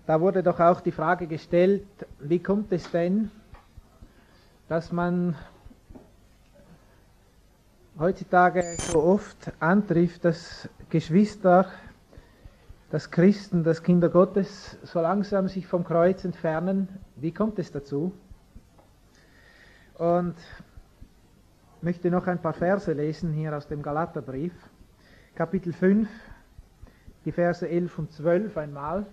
Da wurde doch auch die Frage gestellt, wie kommt es denn, dass man heutzutage so oft antrifft, dass Geschwister, dass Christen, dass Kinder Gottes so langsam sich vom Kreuz entfernen. Wie kommt es dazu? Und ich möchte noch ein paar Verse lesen hier aus dem Galaterbrief, Kapitel 5, die Verse 11 und 12 einmal.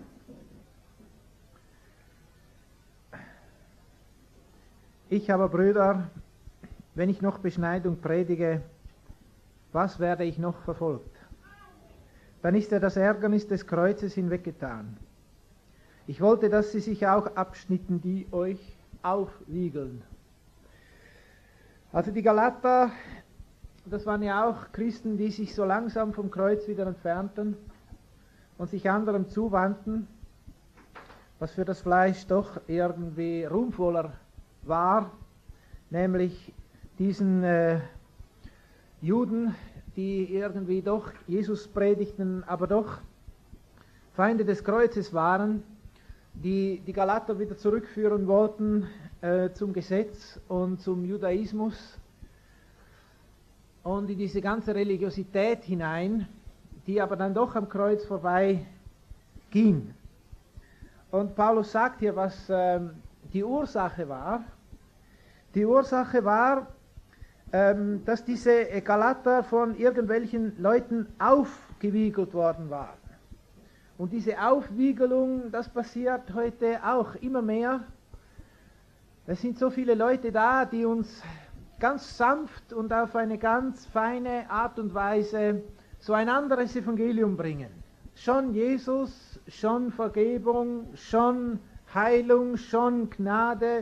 Ich aber, Brüder, wenn ich noch Beschneidung predige, was werde ich noch verfolgt? Dann ist ja das Ärgernis des Kreuzes hinweggetan. Ich wollte, dass sie sich auch abschnitten, die euch aufwiegeln. Also die Galater, das waren ja auch Christen, die sich so langsam vom Kreuz wieder entfernten und sich anderem zuwandten, was für das Fleisch doch irgendwie ruhmvoller war, nämlich diesen Juden, die irgendwie doch Jesus predigten, aber doch Feinde des Kreuzes waren, die die Galater wieder zurückführen wollten zum Gesetz und zum Judaismus und in diese ganze Religiosität hinein, die aber dann doch am Kreuz vorbei ging. Und Paulus sagt hier, was die Ursache war. Die Ursache war, dass diese Galater von irgendwelchen Leuten aufgewiegelt worden waren. Und diese Aufwiegelung, das passiert heute auch immer mehr. Es sind so viele Leute da, die uns ganz sanft und auf eine ganz feine Art und Weise so ein anderes Evangelium bringen. Schon Jesus, schon Vergebung, schon Heilung, schon Gnade,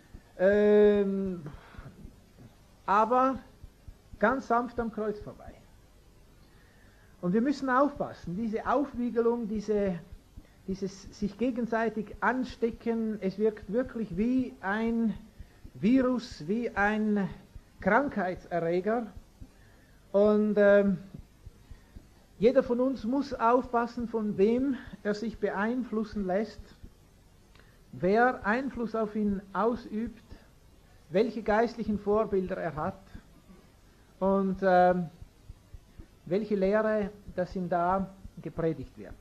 aber ganz sanft am Kreuz vorbei. Und wir müssen aufpassen, diese Aufwiegelung, dieses sich gegenseitig anstecken, es wirkt wirklich wie ein Virus, wie ein Krankheitserreger. Und jeder von uns muss aufpassen, von wem er sich beeinflussen lässt, wer Einfluss auf ihn ausübt, welche geistlichen Vorbilder er hat und welche Lehre, das ihm da gepredigt wird.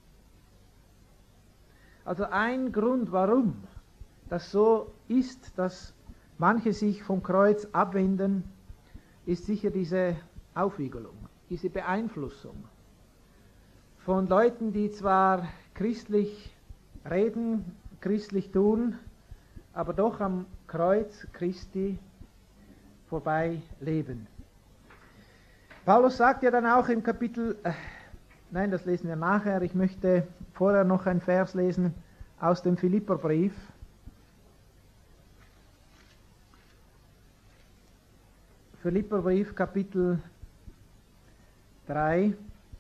Also ein Grund, warum das so ist, dass manche sich vom Kreuz abwenden, ist sicher diese Aufwiegelung, diese Beeinflussung von Leuten, die zwar christlich reden, christlich tun, aber doch am Kreuz Christi vorbei leben. Paulus sagt ja dann auch im Kapitel, nein, das lesen wir nachher, ich möchte vorher noch ein Vers lesen aus dem Philipperbrief. Philipperbrief, Kapitel 3.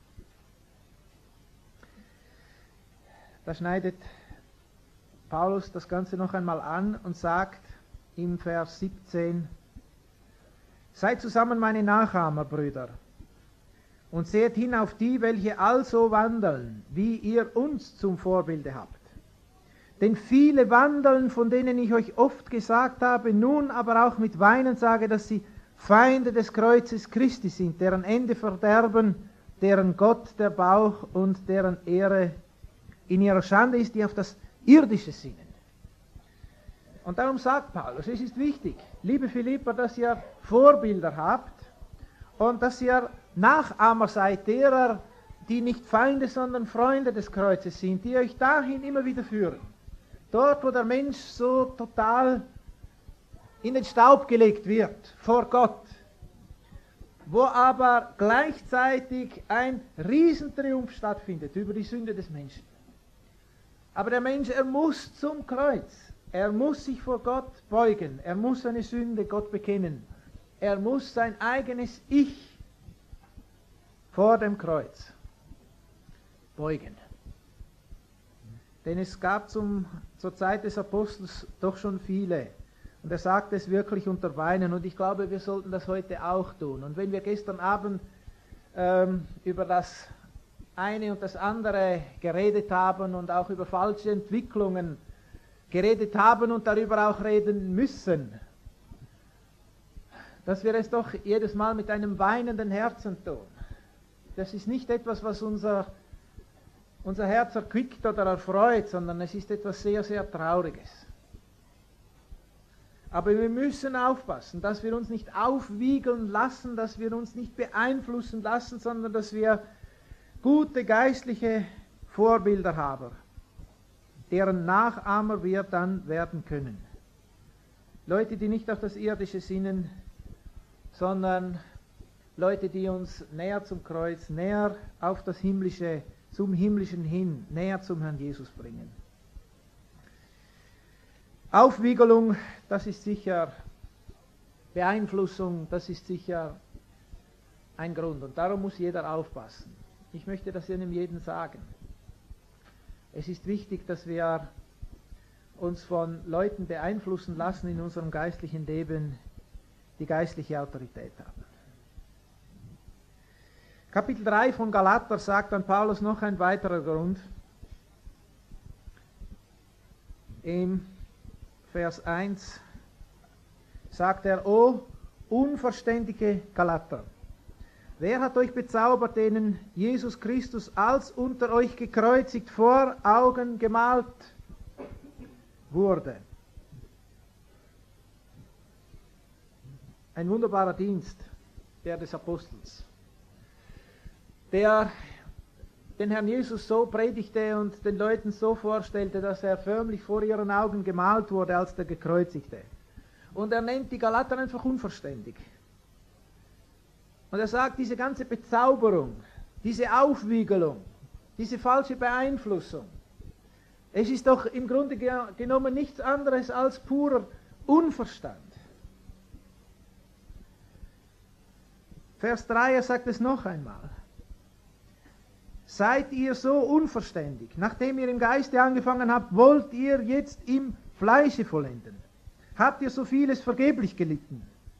Da schneidet Paulus das Ganze noch einmal an und sagt im Vers 17, seid zusammen meine Nachahmer, Brüder, und seht hin auf die, welche also wandeln, wie ihr uns zum Vorbilde habt. Denn viele wandeln, von denen ich euch oft gesagt habe, nun aber auch mit Weinen sage, dass sie Feinde des Kreuzes Christi sind, deren Ende Verderben, deren Gott der Bauch und deren Ehre in ihrer Schande ist, die auf das Irdische sinnen. Und darum sagt Paulus, es ist wichtig, liebe Philipper, dass ihr Vorbilder habt und dass ihr Nachahmer seid derer, die nicht Feinde, sondern Freunde des Kreuzes sind, die euch dahin immer wieder führen. Dort, wo der Mensch so total in den Staub gelegt wird vor Gott, wo aber gleichzeitig ein Riesentriumph stattfindet über die Sünde des Menschen. Aber der Mensch, er muss zum Kreuz. Er muss sich vor Gott beugen. Er muss seine Sünde Gott bekennen. Er muss sein eigenes Ich vor dem Kreuz beugen. Denn es gab zur Zeit des Apostels doch schon viele. Und er sagt es wirklich unter Weinen. Und ich glaube, wir sollten das heute auch tun. Und wenn wir gestern Abend über das eine und das andere geredet haben und auch über falsche Entwicklungen geredet haben und darüber auch reden müssen, dass wir es doch jedes Mal mit einem weinenden Herzen tun. Das ist nicht etwas, was unser Herz erquickt oder erfreut, sondern es ist etwas sehr, sehr Trauriges. Aber wir müssen aufpassen, dass wir uns nicht aufwiegeln lassen, dass wir uns nicht beeinflussen lassen, sondern dass wir gute geistliche Vorbilder haben, deren Nachahmer wir dann werden können. Leute, die nicht auf das Irdische sinnen, sondern Leute, die uns näher zum Kreuz, näher auf das Himmlische, zum Himmlischen hin, näher zum Herrn Jesus bringen. Aufwiegelung, das ist sicher Beeinflussung, das ist sicher ein Grund. Und darum muss jeder aufpassen. Ich möchte das Ihnen jedem sagen. Es ist wichtig, dass wir uns von Leuten beeinflussen lassen in unserem geistlichen Leben, die geistliche Autorität haben. Kapitel 3 von Galater sagt dann Paulus noch ein weiterer Grund. Im Vers 1 sagt er: O unverständige Galater, wer hat euch bezaubert, denen Jesus Christus als unter euch gekreuzigt vor Augen gemalt wurde? Ein wunderbarer Dienst, der des Apostels, der den Herrn Jesus so predigte und den Leuten so vorstellte, dass er förmlich vor ihren Augen gemalt wurde als der Gekreuzigte. Und er nennt die Galater einfach unverständig. Und er sagt, diese ganze Bezauberung, diese Aufwiegelung, diese falsche Beeinflussung, es ist doch im Grunde genommen nichts anderes als purer Unverstand. Vers 3, er sagt es noch einmal. Seid ihr so unverständig? Nachdem ihr im Geiste angefangen habt, wollt ihr jetzt im Fleische vollenden? Habt ihr so vieles vergeblich gelitten?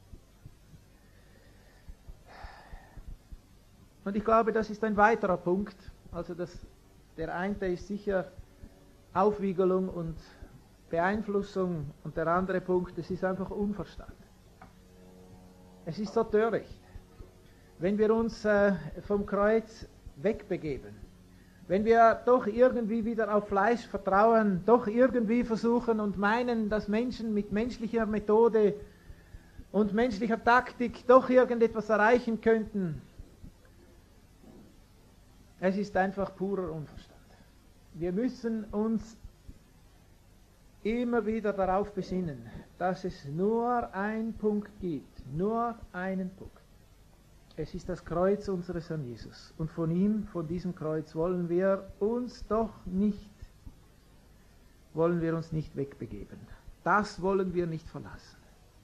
Und ich glaube, das ist ein weiterer Punkt. Also der eine ist sicher Aufwiegelung und Beeinflussung und der andere Punkt, es ist einfach Unverstand. Es ist so töricht, wenn wir uns vom Kreuz wegbegeben, wenn wir doch irgendwie wieder auf Fleisch vertrauen, doch irgendwie versuchen und meinen, dass Menschen mit menschlicher Methode und menschlicher Taktik doch irgendetwas erreichen könnten. Es ist einfach purer Unverstand. Wir müssen uns immer wieder darauf besinnen, dass es nur einen Punkt gibt, nur einen Punkt. Es ist das Kreuz unseres Herrn Jesus. Und von ihm, von diesem Kreuz, wollen wir uns nicht wegbegeben. Das wollen wir nicht verlassen.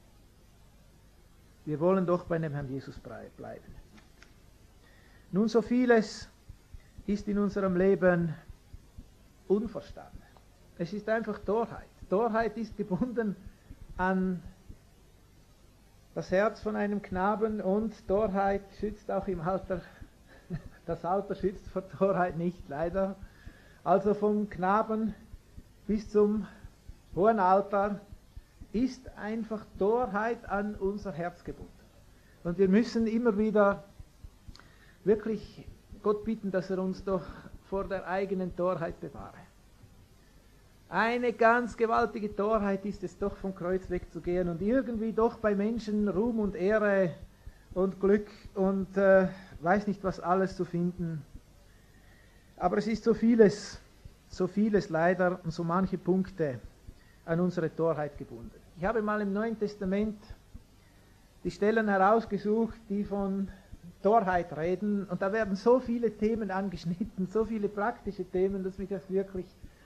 Wir wollen doch bei dem Herrn Jesus bleiben. Nun, so vieles ist in unserem Leben Unverstand. Es ist einfach Torheit. Torheit ist gebunden an das Herz von einem Knaben und Torheit schützt auch im Alter. Das Alter schützt vor Torheit nicht, leider. Also vom Knaben bis zum hohen Alter ist einfach Torheit an unser Herz gebunden. Und wir müssen immer wieder wirklich Gott bitten, dass er uns doch vor der eigenen Torheit bewahre. Eine ganz gewaltige Torheit ist es doch, vom Kreuz wegzugehen und irgendwie doch bei Menschen Ruhm und Ehre und Glück und weiß nicht was alles zu finden. Aber es ist so vieles leider und so manche Punkte an unsere Torheit gebunden. Ich habe mal im Neuen Testament die Stellen herausgesucht, die von Torheit reden, und da werden so viele Themen angeschnitten, so viele praktische Themen, dass mich das wirklich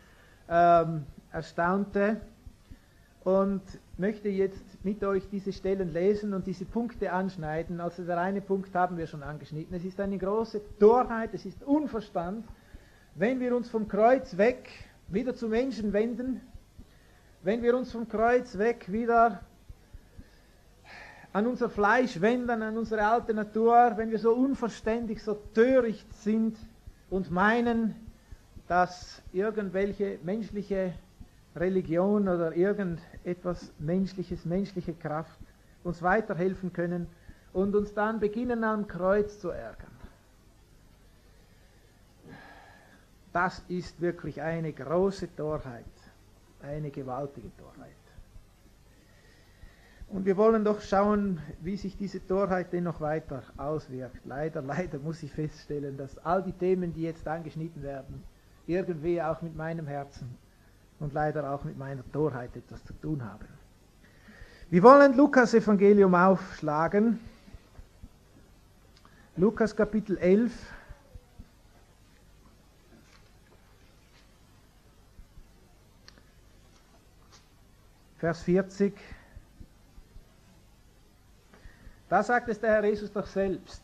erstaunte, und möchte jetzt mit euch diese Stellen lesen und diese Punkte anschneiden. Also der eine Punkt haben wir schon angeschnitten. Es ist eine große Torheit, es ist Unverstand, wenn wir uns vom Kreuz weg wieder zu Menschen wenden, wenn wir uns vom Kreuz weg wieder an unser Fleisch wenden, an unsere alte Natur, wenn wir so unverständig, so töricht sind, und meinen, dass irgendwelche menschliche Religion oder irgendetwas Menschliches, menschliche Kraft uns weiterhelfen können und uns dann beginnen am Kreuz zu ärgern. Das ist wirklich eine große Torheit, eine gewaltige Torheit. Und wir wollen doch schauen, wie sich diese Torheit denn noch weiter auswirkt. Leider muss ich feststellen, dass all die Themen, die jetzt angeschnitten werden, irgendwie auch mit meinem Herzen und leider auch mit meiner Torheit etwas zu tun haben. Wir wollen Lukas Evangelium aufschlagen. Lukas Kapitel 11. Vers 40. Da sagt es der Herr Jesus doch selbst.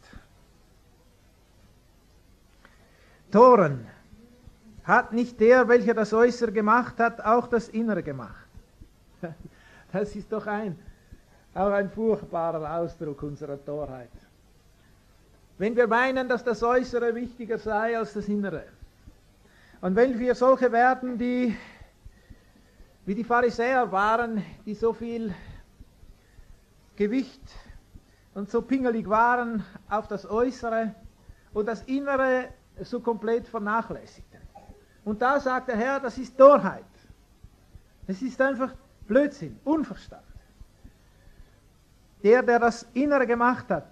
Toren, hat nicht der, welcher das Äußere gemacht hat, auch das Innere gemacht? Das ist doch auch ein furchtbarer Ausdruck unserer Torheit. Wenn wir meinen, dass das Äußere wichtiger sei als das Innere. Und wenn wir solche werden, die wie die Pharisäer waren, die so viel Gewicht und so pingelig waren auf das Äußere und das Innere so komplett vernachlässigten. Und da sagt der Herr, das ist Torheit. Es ist einfach Blödsinn, Unverstand. Der das Innere gemacht hat,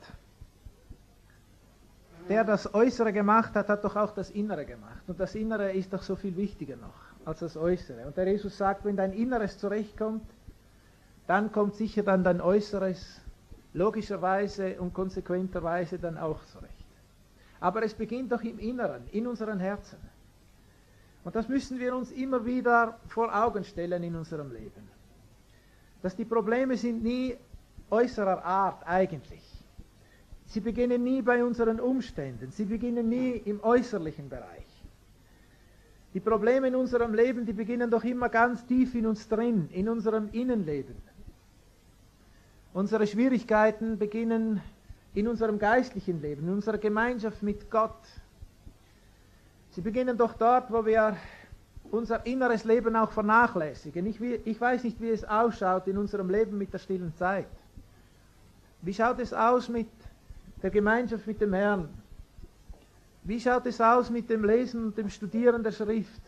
der das Äußere gemacht hat, hat doch auch das Innere gemacht. Und das Innere ist doch so viel wichtiger noch als das Äußere. Und der Jesus sagt, wenn dein Inneres zurechtkommt, dann kommt sicher dann dein Äußeres logischerweise und konsequenterweise dann auch zurecht. Aber es beginnt doch im Inneren, in unseren Herzen. Und das müssen wir uns immer wieder vor Augen stellen in unserem Leben. Dass die Probleme sind nie äußerer Art eigentlich. Sie beginnen nie bei unseren Umständen, sie beginnen nie im äußerlichen Bereich. Die Probleme in unserem Leben, die beginnen doch immer ganz tief in uns drin, in unserem Innenleben. Unsere Schwierigkeiten beginnen in unserem geistlichen Leben, in unserer Gemeinschaft mit Gott. Sie beginnen doch dort, wo wir unser inneres Leben auch vernachlässigen. Ich weiß nicht, wie es ausschaut in unserem Leben mit der stillen Zeit. Wie schaut es aus mit der Gemeinschaft mit dem Herrn? Wie schaut es aus mit dem Lesen und dem Studieren der Schrift?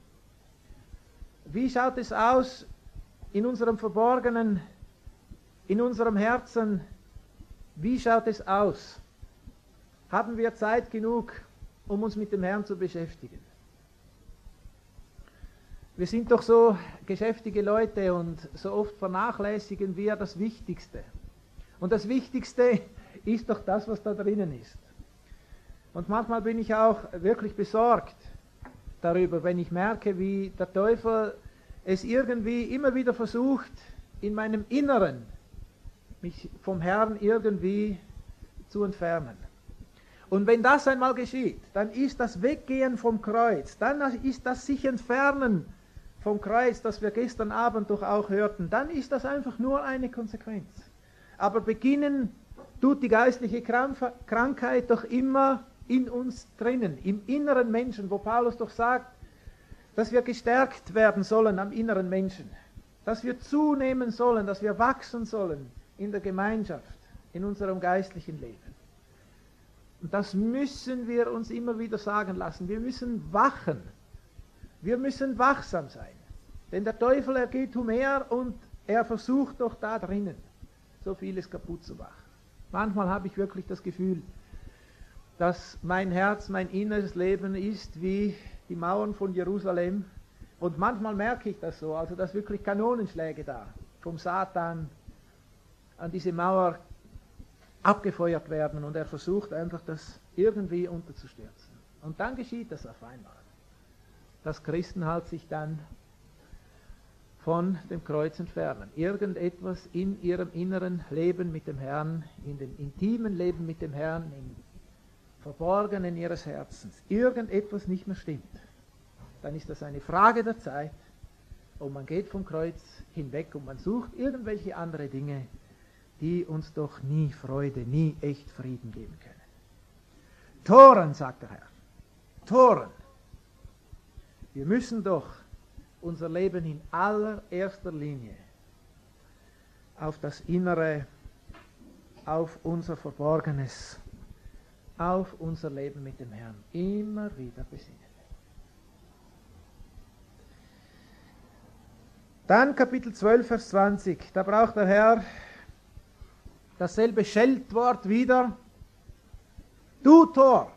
Wie schaut es aus in unserem Verborgenen, in unserem Herzen? Wie schaut es aus? Haben wir Zeit genug, um uns mit dem Herrn zu beschäftigen? Wir sind doch so geschäftige Leute und so oft vernachlässigen wir das Wichtigste. Und das Wichtigste ist doch das, was da drinnen ist. Und manchmal bin ich auch wirklich besorgt darüber, wenn ich merke, wie der Teufel es irgendwie immer wieder versucht, in meinem Inneren mich vom Herrn irgendwie zu entfernen. Und wenn das einmal geschieht, dann ist das Weggehen vom Kreuz, dann ist das sich entfernen vom Kreuz, das wir gestern Abend doch auch hörten, dann ist das einfach nur eine Konsequenz. Aber beginnen tut die geistliche Krankheit doch immer in uns drinnen, im inneren Menschen, wo Paulus doch sagt, dass wir gestärkt werden sollen am inneren Menschen, dass wir zunehmen sollen, dass wir wachsen sollen in der Gemeinschaft, in unserem geistlichen Leben. Und das müssen wir uns immer wieder sagen lassen. Wir müssen wachen. Wir müssen wachsam sein. Denn der Teufel, er geht umher und er versucht doch da drinnen, so vieles kaputt zu machen. Manchmal habe ich wirklich das Gefühl, dass mein Herz, mein inneres Leben ist wie die Mauern von Jerusalem. Und manchmal merke ich das so, also dass wirklich Kanonenschläge da vom Satan an diese Mauer abgefeuert werden und er versucht einfach, das irgendwie unterzustürzen. Und dann geschieht das auf einmal, dass Christen halt sich dann von dem Kreuz entfernen. Irgendetwas in ihrem inneren Leben mit dem Herrn, in dem intimen Leben mit dem Herrn, im Verborgenen ihres Herzens, irgendetwas nicht mehr stimmt. Dann ist das eine Frage der Zeit und man geht vom Kreuz hinweg und man sucht irgendwelche andere Dinge, die uns doch nie Freude, nie echt Frieden geben können. Toren, sagt der Herr. Toren. Wir müssen doch unser Leben in allererster Linie auf das Innere, auf unser Verborgenes, auf unser Leben mit dem Herrn immer wieder besinnen. Dann Kapitel 12, Vers 20, da braucht der Herr dasselbe Scheltwort wieder. Du Tor!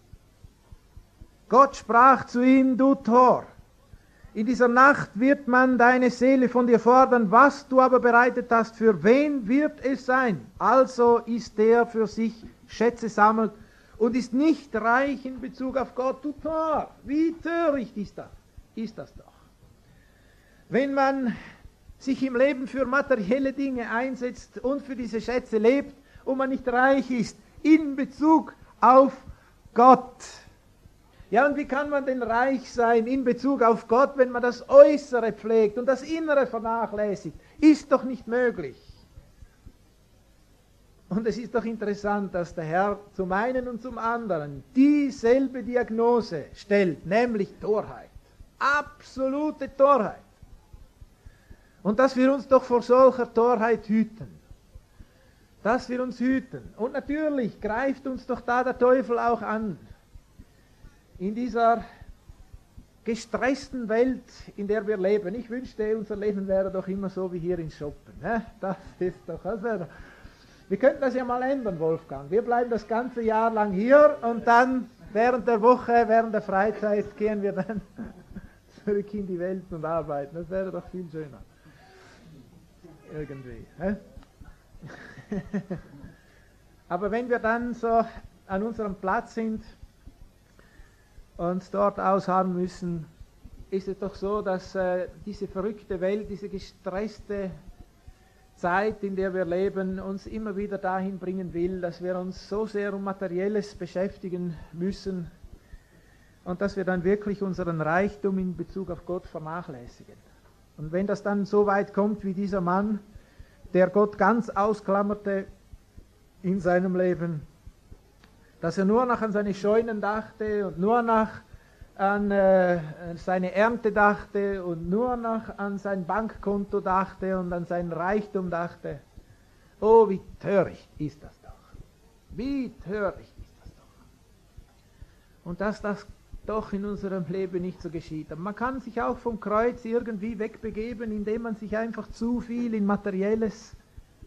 Gott sprach zu ihm, du Tor! In dieser Nacht wird man deine Seele von dir fordern, was du aber bereitet hast, für wen wird es sein? Also ist der für sich Schätze sammelt und ist nicht reich in Bezug auf Gott, du Tor! Wie töricht ist das doch. Wenn man sich im Leben für materielle Dinge einsetzt und für diese Schätze lebt und man nicht reich ist in Bezug auf Gott. Ja, und wie kann man denn reich sein in Bezug auf Gott, wenn man das Äußere pflegt und das Innere vernachlässigt? Ist doch nicht möglich. Und es ist doch interessant, dass der Herr zum einen und zum anderen dieselbe Diagnose stellt, nämlich Torheit. Absolute Torheit. Und dass wir uns doch vor solcher Torheit hüten. Dass wir uns hüten. Und natürlich greift uns doch da der Teufel auch an. In dieser gestressten Welt, in der wir leben. Ich wünschte, unser Leben wäre doch immer so wie hier in Schoppen. Das ist doch, wir könnten das ja mal ändern, Wolfgang. Wir bleiben das ganze Jahr lang hier und dann während der Woche, während der Freizeit gehen wir dann zurück in die Welt und arbeiten. Das wäre doch viel schöner. Irgendwie. Aber wenn wir dann so an unserem Platz sind und dort ausharren müssen, ist es doch so, dass diese verrückte Welt, diese gestresste Zeit, in der wir leben, uns immer wieder dahin bringen will, dass wir uns so sehr um Materielles beschäftigen müssen und dass wir dann wirklich unseren Reichtum in Bezug auf Gott vernachlässigen. Und wenn das dann so weit kommt wie dieser Mann, der Gott ganz ausklammerte in seinem Leben, dass er nur noch an seine Scheunen dachte und nur noch an seine Ernte dachte und nur noch an sein Bankkonto dachte und an seinen Reichtum dachte. Oh, wie töricht ist das doch. Wie töricht ist das doch. Und dass das doch in unserem Leben nicht so geschieht. Aber man kann sich auch vom Kreuz irgendwie wegbegeben, indem man sich einfach zu viel in Materielles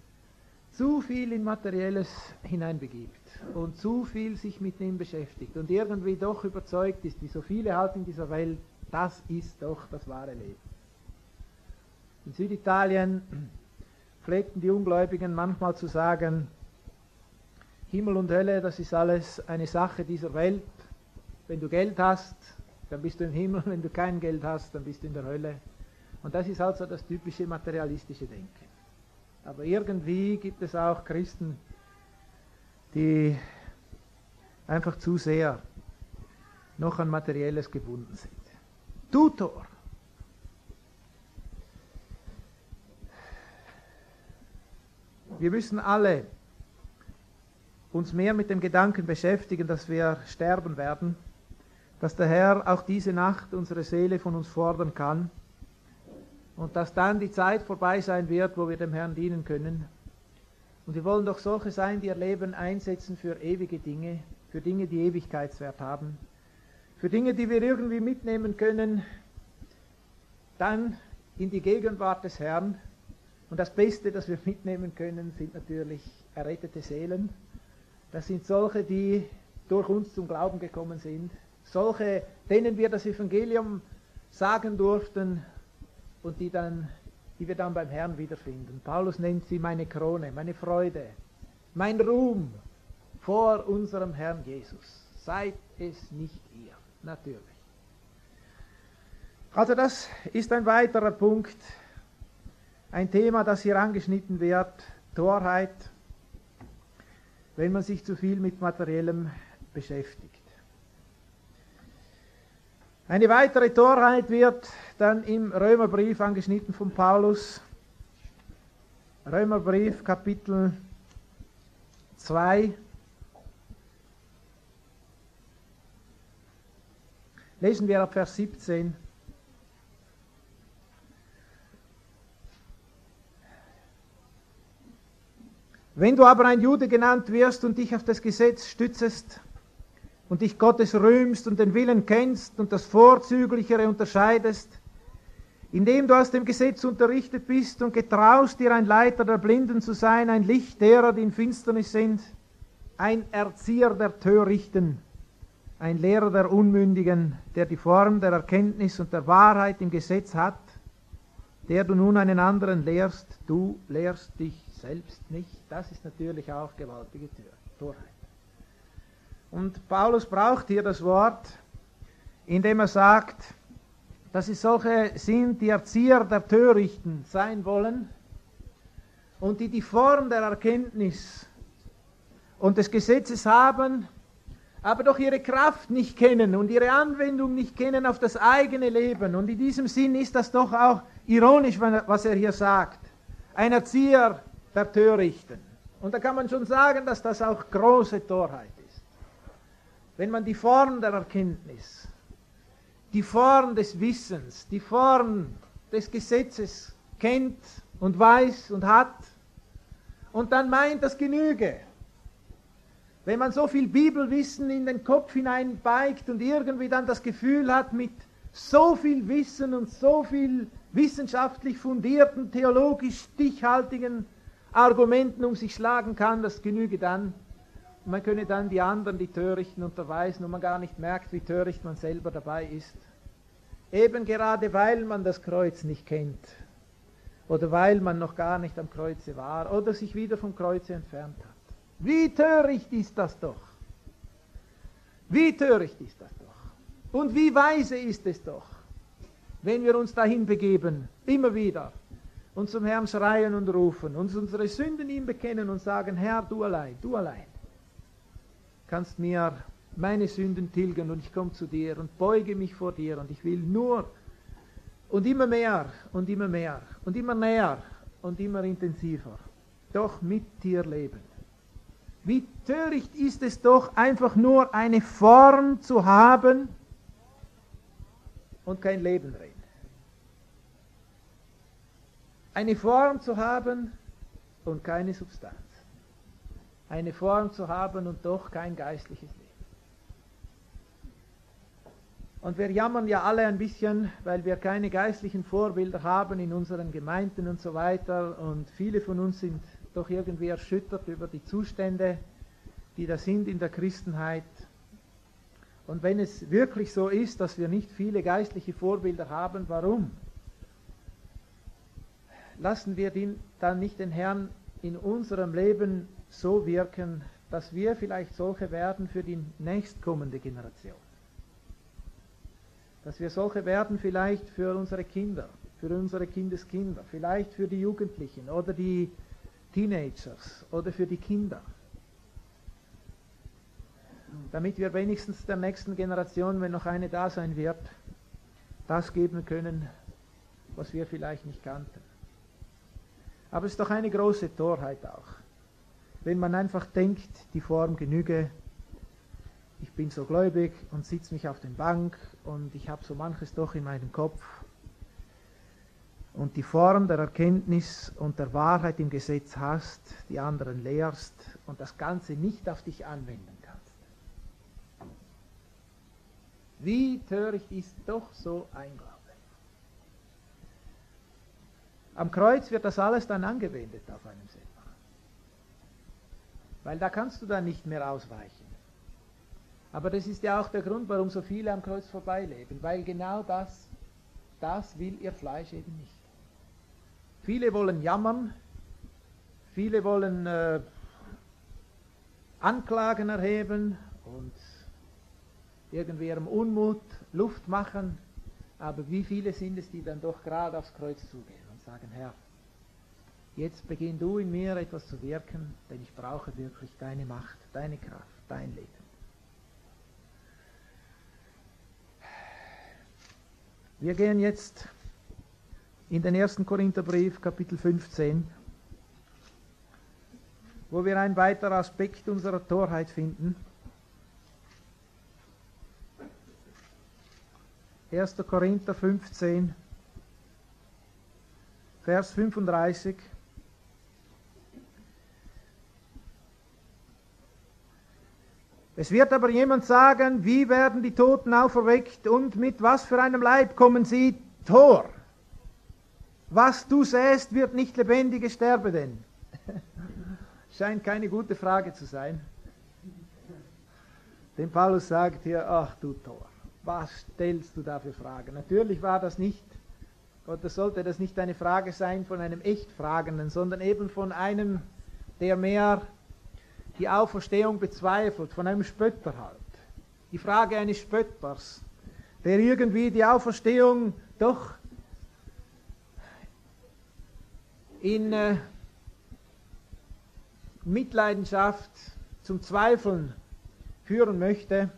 hineinbegibt und zu viel sich mit dem beschäftigt und irgendwie doch überzeugt ist, wie so viele halt in dieser Welt, das ist doch das wahre Leben. In Süditalien pflegten die Ungläubigen manchmal zu sagen, Himmel und Hölle, das ist alles eine Sache dieser Welt. Wenn du Geld hast, dann bist du im Himmel, wenn du kein Geld hast, dann bist du in der Hölle. Und das ist halt so das typische materialistische Denken. Aber irgendwie gibt es auch Christen, die einfach zu sehr noch an Materielles gebunden sind. Tutor! Wir müssen alle uns mehr mit dem Gedanken beschäftigen, dass wir sterben werden, dass der Herr auch diese Nacht unsere Seele von uns fordern kann und dass dann die Zeit vorbei sein wird, wo wir dem Herrn dienen können. Und wir wollen doch solche sein, die ihr Leben einsetzen für ewige Dinge, für Dinge, die Ewigkeitswert haben, für Dinge, die wir irgendwie mitnehmen können, dann in die Gegenwart des Herrn. Und das Beste, das wir mitnehmen können, sind natürlich errettete Seelen. Das sind solche, die durch uns zum Glauben gekommen sind, solche, denen wir das Evangelium sagen durften und die wir dann beim Herrn wiederfinden. Paulus nennt sie meine Krone, meine Freude, mein Ruhm vor unserem Herrn Jesus. Seid es nicht ihr, natürlich. Also das ist ein weiterer Punkt, ein Thema, das hier angeschnitten wird, Torheit, wenn man sich zu viel mit Materiellem beschäftigt. Eine weitere Torheit wird dann im Römerbrief angeschnitten von Paulus. Römerbrief, Kapitel 2. Lesen wir ab Vers 17. Wenn du aber ein Jude genannt wirst und dich auf das Gesetz stützest und dich Gottes rühmst und den Willen kennst und das Vorzüglichere unterscheidest, indem du aus dem Gesetz unterrichtet bist und getraust dir ein Leiter der Blinden zu sein, ein Licht derer, die in Finsternis sind, ein Erzieher der Törichten, ein Lehrer der Unmündigen, der die Form der Erkenntnis und der Wahrheit im Gesetz hat, der du nun einen anderen lehrst, du lehrst dich selbst nicht. Das ist natürlich auch gewaltige Torheit. Und Paulus braucht hier das Wort, indem er sagt, dass es solche sind, die Erzieher der Törichten sein wollen und die Form der Erkenntnis und des Gesetzes haben, aber doch ihre Kraft nicht kennen und ihre Anwendung nicht kennen auf das eigene Leben. Und in diesem Sinn ist das doch auch ironisch, was er hier sagt. Ein Erzieher der Törichten. Und da kann man schon sagen, dass das auch große Torheit ist. Wenn man die Form der Erkenntnis, die Form des Wissens, die Form des Gesetzes kennt und weiß und hat und dann meint, das genüge. Wenn man so viel Bibelwissen in den Kopf hineinbeigt und irgendwie dann das Gefühl hat, mit so viel Wissen und so viel wissenschaftlich fundierten, theologisch stichhaltigen Argumenten um sich schlagen kann, das genüge dann. Und man könne dann die anderen, die Törichten, unterweisen und man gar nicht merkt, wie töricht man selber dabei ist. Eben gerade weil man das Kreuz nicht kennt oder weil man noch gar nicht am Kreuze war oder sich wieder vom Kreuze entfernt hat. Wie töricht ist das doch? Wie töricht ist das doch? Und wie weise ist es doch, wenn wir uns dahin begeben, immer wieder, und zum Herrn schreien und rufen, uns unsere Sünden ihm bekennen und sagen, Herr, du allein kannst mir meine Sünden tilgen und ich komme zu dir und beuge mich vor dir und ich will nur und immer mehr und immer mehr und immer näher und immer intensiver doch mit dir leben. Wie töricht ist es doch, einfach nur eine Form zu haben und kein Leben drin. Eine Form zu haben und keine Substanz. Eine Form zu haben und doch kein geistliches Leben. Und wir jammern ja alle ein bisschen, weil wir keine geistlichen Vorbilder haben in unseren Gemeinden und so weiter. Und viele von uns sind doch irgendwie erschüttert über die Zustände, die da sind in der Christenheit. Und wenn es wirklich so ist, dass wir nicht viele geistliche Vorbilder haben, warum? Lassen wir dann nicht den Herrn in unserem Leben so wirken, dass wir vielleicht solche werden für die nächstkommende Generation. Dass wir solche werden vielleicht für unsere Kinder, für unsere Kindeskinder, vielleicht für die Jugendlichen oder die Teenagers oder für die Kinder. Damit wir wenigstens der nächsten Generation, wenn noch eine da sein wird, das geben können, was wir vielleicht nicht kannten. Aber es ist doch eine große Torheit auch, wenn man einfach denkt, die Form genüge, ich bin so gläubig und sitze mich auf der Bank und ich habe so manches doch in meinem Kopf und die Form der Erkenntnis und der Wahrheit im Gesetz hast, die anderen lehrst und das Ganze nicht auf dich anwenden kannst. Wie töricht ist doch so ein Glaube. Am Kreuz wird das alles dann angewendet auf einem selber. Weil da kannst du dann nicht mehr ausweichen. Aber das ist ja auch der Grund, warum so viele am Kreuz vorbeileben. Weil genau das will ihr Fleisch eben nicht. Viele wollen jammern, viele wollen Anklagen erheben und irgendwie ihrem Unmut Luft machen. Aber wie viele sind es, die dann doch gerade aufs Kreuz zugehen und sagen, Herr, jetzt beginn du in mir etwas zu wirken, denn ich brauche wirklich deine Macht, deine Kraft, dein Leben. Wir gehen jetzt in den 1. Korintherbrief, Kapitel 15, wo wir einen weiteren Aspekt unserer Torheit finden. 1. Korinther 15, Vers 35. Es wird aber jemand sagen, wie werden die Toten auferweckt und mit was für einem Leib kommen sie? Tor! Was du säst, wird nicht lebendige sterbe denn. Scheint keine gute Frage zu sein. Denn Paulus sagt hier, ach du Tor, was stellst du da für Fragen? Natürlich war das nicht, oder sollte das nicht eine Frage sein von einem Echtfragenden, sondern eben von einem, der mehr die Auferstehung bezweifelt, von einem Spötter halt. Die Frage eines Spötters, der irgendwie die Auferstehung doch in Mitleidenschaft zum Zweifeln führen möchte.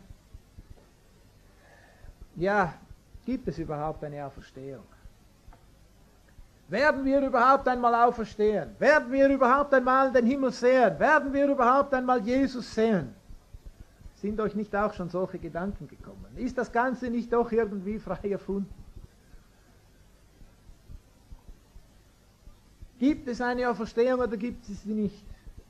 Ja, gibt es überhaupt eine Auferstehung? Werden wir überhaupt einmal auferstehen? Werden wir überhaupt einmal den Himmel sehen? Werden wir überhaupt einmal Jesus sehen? Sind euch nicht auch schon solche Gedanken gekommen? Ist das Ganze nicht doch irgendwie frei erfunden? Gibt es eine Auferstehung oder gibt es sie nicht?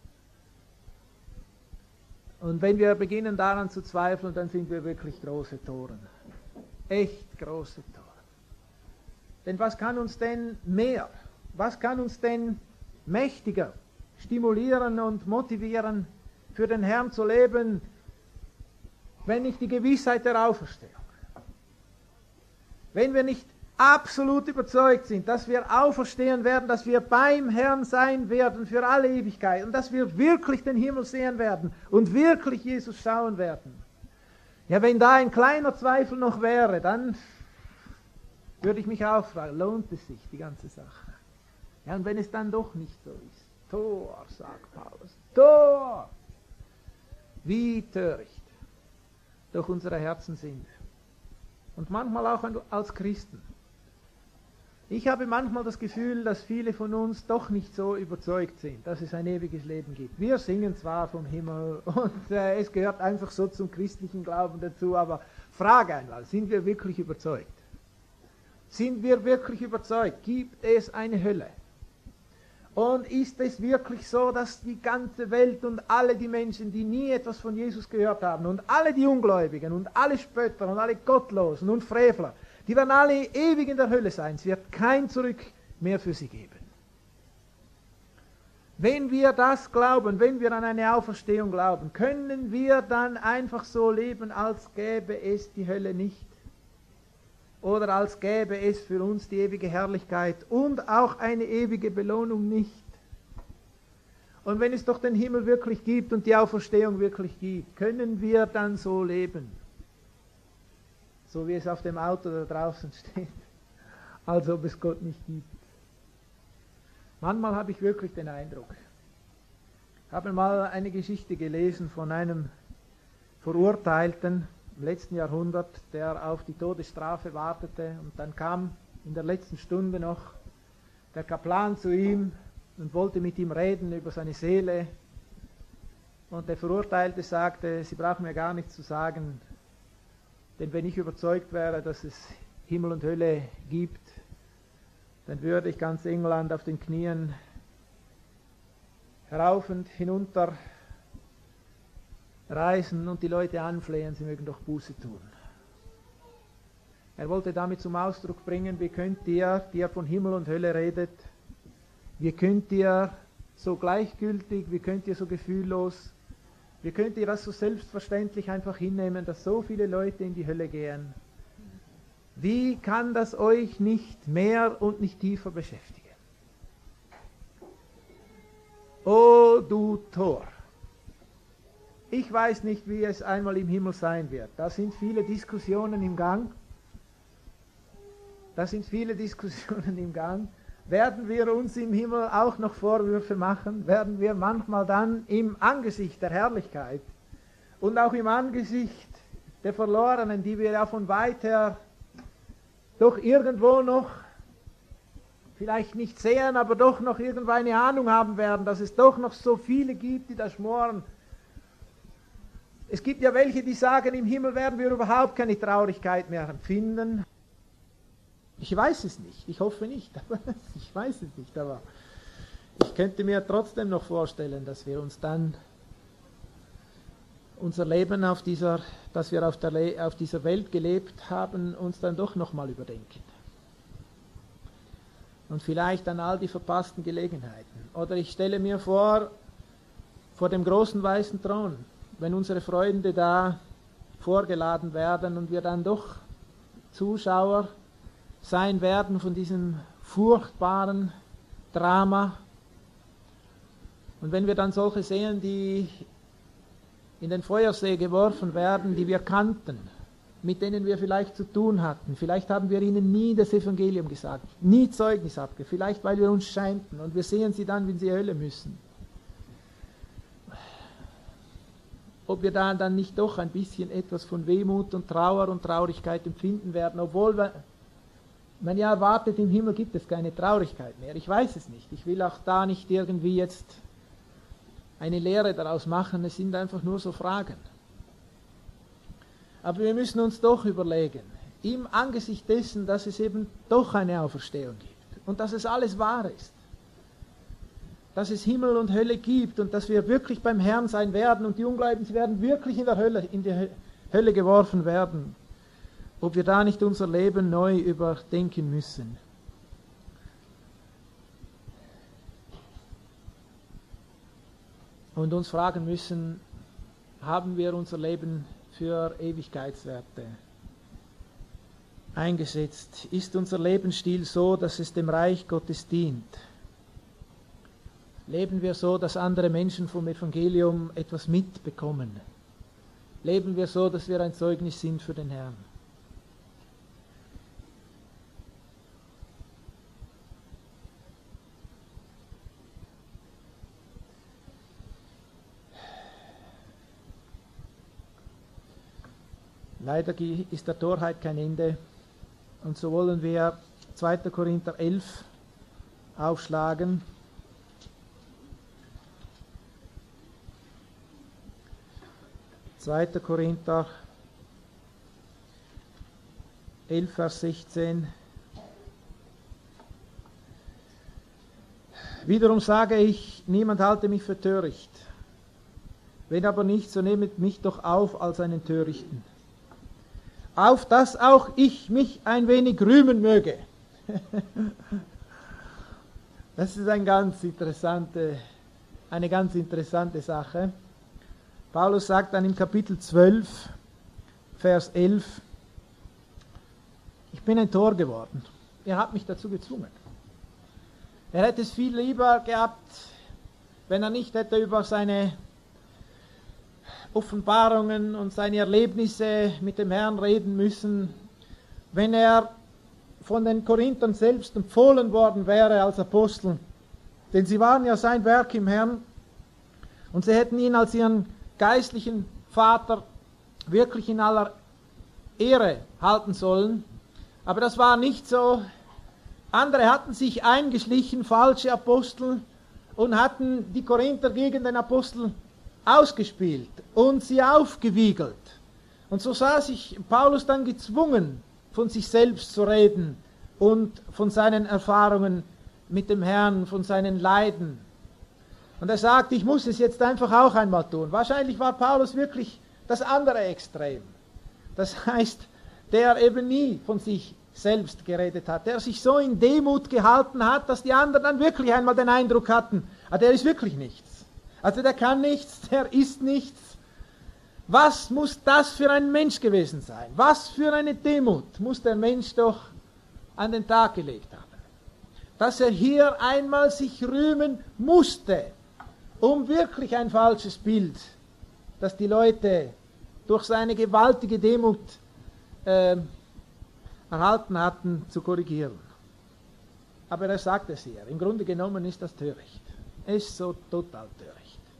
Und wenn wir beginnen daran zu zweifeln, dann sind wir wirklich große Toren. Echt große Toren. Denn was kann uns denn mehr, was kann uns denn mächtiger stimulieren und motivieren, für den Herrn zu leben, wenn nicht die Gewissheit der Auferstehung? Wenn wir nicht absolut überzeugt sind, dass wir auferstehen werden, dass wir beim Herrn sein werden für alle Ewigkeit und dass wir wirklich den Himmel sehen werden und wirklich Jesus schauen werden. Ja, wenn da ein kleiner Zweifel noch wäre, dann würde ich mich auch fragen, lohnt es sich, die ganze Sache? Ja, und wenn es dann doch nicht so ist, Tor, sagt Paulus, Tor! Wie töricht doch unsere Herzen sind. Und manchmal auch als Christen. Ich habe manchmal das Gefühl, dass viele von uns doch nicht so überzeugt sind, dass es ein ewiges Leben gibt. Wir singen zwar vom Himmel und es gehört einfach so zum christlichen Glauben dazu, aber frage einmal, sind wir wirklich überzeugt? Sind wir wirklich überzeugt? Gibt es eine Hölle? Und ist es wirklich so, dass die ganze Welt und alle die Menschen, die nie etwas von Jesus gehört haben und alle die Ungläubigen und alle Spötter und alle Gottlosen und Frevler, die werden alle ewig in der Hölle sein. Es wird kein Zurück mehr für sie geben. Wenn wir das glauben, wenn wir an eine Auferstehung glauben, können wir dann einfach so leben, als gäbe es die Hölle nicht? Oder als gäbe es für uns die ewige Herrlichkeit und auch eine ewige Belohnung nicht? Und wenn es doch den Himmel wirklich gibt und die Auferstehung wirklich gibt, können wir dann so leben? So wie es auf dem Auto da draußen steht, als ob es Gott nicht gibt. Manchmal habe ich wirklich den Eindruck. Ich habe mal eine Geschichte gelesen von einem Verurteilten im letzten Jahrhundert, der auf die Todesstrafe wartete, und dann kam in der letzten Stunde noch der Kaplan zu ihm und wollte mit ihm reden über seine Seele. Und der Verurteilte sagte, Sie brauchen mir gar nichts zu sagen, denn wenn ich überzeugt wäre, dass es Himmel und Hölle gibt, dann würde ich ganz England auf den Knien herauf und hinunter reisen und die Leute anflehen, sie mögen doch Buße tun. Er wollte damit zum Ausdruck bringen, wie könnt ihr, die ihr von Himmel und Hölle redet, wie könnt ihr so gleichgültig, wie könnt ihr so gefühllos, wie könnt ihr das so selbstverständlich einfach hinnehmen, dass so viele Leute in die Hölle gehen? Wie kann das euch nicht mehr und nicht tiefer beschäftigen? O du Tor! Ich weiß nicht, wie es einmal im Himmel sein wird. Da sind viele Diskussionen im Gang. Werden wir uns im Himmel auch noch Vorwürfe machen? Werden wir manchmal dann im Angesicht der Herrlichkeit und auch im Angesicht der Verlorenen, die wir ja von weit her doch irgendwo noch vielleicht nicht sehen, aber doch noch irgendwo eine Ahnung haben werden, dass es doch noch so viele gibt, die da schmoren. Es gibt ja welche, die sagen, im Himmel werden wir überhaupt keine Traurigkeit mehr empfinden. Ich weiß es nicht, ich hoffe nicht, aber ich weiß es nicht, aber ich könnte mir trotzdem noch vorstellen, dass wir uns dann unser Leben das wir auf dieser Welt gelebt haben, uns dann doch nochmal überdenken. Und vielleicht an all die verpassten Gelegenheiten. Oder ich stelle mir vor dem großen weißen Thron, wenn unsere Freunde da vorgeladen werden und wir dann doch Zuschauer sein werden von diesem furchtbaren Drama. Und wenn wir dann solche sehen, die in den Feuersee geworfen werden, die wir kannten, mit denen wir vielleicht zu tun hatten. Vielleicht haben wir ihnen nie das Evangelium gesagt, nie Zeugnis abgegeben, vielleicht weil wir uns schämten und wir sehen sie dann, wenn sie in die Hölle müssen. Ob wir da dann nicht doch ein bisschen etwas von Wehmut und Trauer und Traurigkeit empfinden werden, obwohl man ja erwartet, im Himmel gibt es keine Traurigkeit mehr. Ich weiß es nicht. Ich will auch da nicht irgendwie jetzt eine Lehre daraus machen, es sind einfach nur so Fragen. Aber wir müssen uns doch überlegen, im Angesicht dessen, dass es eben doch eine Auferstehung gibt und dass es alles wahr ist, dass es Himmel und Hölle gibt und dass wir wirklich beim Herrn sein werden und die Ungläubigen, sie werden wirklich in die Hölle geworfen werden, ob wir da nicht unser Leben neu überdenken müssen. Und uns fragen müssen, haben wir unser Leben für Ewigkeitswerte eingesetzt? Ist unser Lebensstil so, dass es dem Reich Gottes dient? Leben wir so, dass andere Menschen vom Evangelium etwas mitbekommen? Leben wir so, dass wir ein Zeugnis sind für den Herrn? Leider ist der Torheit kein Ende. Und so wollen wir 2. Korinther 11 aufschlagen. 2. Korinther 11, Vers 16. Wiederum sage ich, niemand halte mich für töricht. Wenn aber nicht, so nehmet mich doch auf als einen Törichten, auf dass auch ich mich ein wenig rühmen möge. Das ist eine ganz interessante Sache. Paulus sagt dann im Kapitel 12, Vers 11, ich bin ein Tor geworden. Er hat mich dazu gezwungen. Er hätte es viel lieber gehabt, wenn er nicht hätte über seine Offenbarungen und seine Erlebnisse mit dem Herrn reden müssen, wenn er von den Korinthern selbst empfohlen worden wäre als Apostel. Denn sie waren ja sein Werk im Herrn und sie hätten ihn als ihren geistlichen Vater wirklich in aller Ehre halten sollen. Aber das war nicht so. Andere hatten sich eingeschlichen, falsche Apostel, und hatten die Korinther gegen den Apostel ausgespielt und sie aufgewiegelt. Und so sah sich Paulus dann gezwungen, von sich selbst zu reden und von seinen Erfahrungen mit dem Herrn, von seinen Leiden. Und er sagt, ich muss es jetzt einfach auch einmal tun. Wahrscheinlich war Paulus wirklich das andere Extrem. Das heißt, der eben nie von sich selbst geredet hat, der sich so in Demut gehalten hat, dass die anderen dann wirklich einmal den Eindruck hatten, der ist wirklich nichts. Also der kann nichts, der ist nichts. Was muss das für ein Mensch gewesen sein? Was für eine Demut muss der Mensch doch an den Tag gelegt haben? Dass er hier einmal sich rühmen musste, um wirklich ein falsches Bild, das die Leute durch seine gewaltige Demut erhalten hatten, zu korrigieren. Aber er sagt es hier, im Grunde genommen ist das töricht. Es ist so total töricht.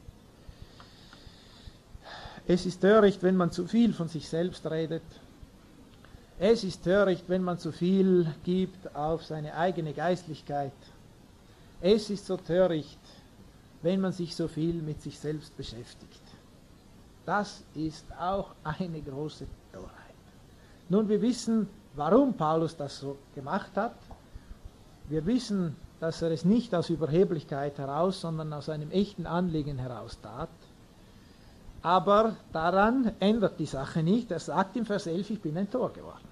Es ist töricht, wenn man zu viel von sich selbst redet. Es ist töricht, wenn man zu viel gibt auf seine eigene Geistlichkeit. Es ist so töricht, wenn man sich so viel mit sich selbst beschäftigt. Das ist auch eine große Torheit. Nun, wir wissen, warum Paulus das so gemacht hat. Wir wissen, dass er es nicht aus Überheblichkeit heraus, sondern aus einem echten Anliegen heraus tat. Aber daran ändert die Sache nicht. Er sagt im Vers 11, ich bin ein Tor geworden.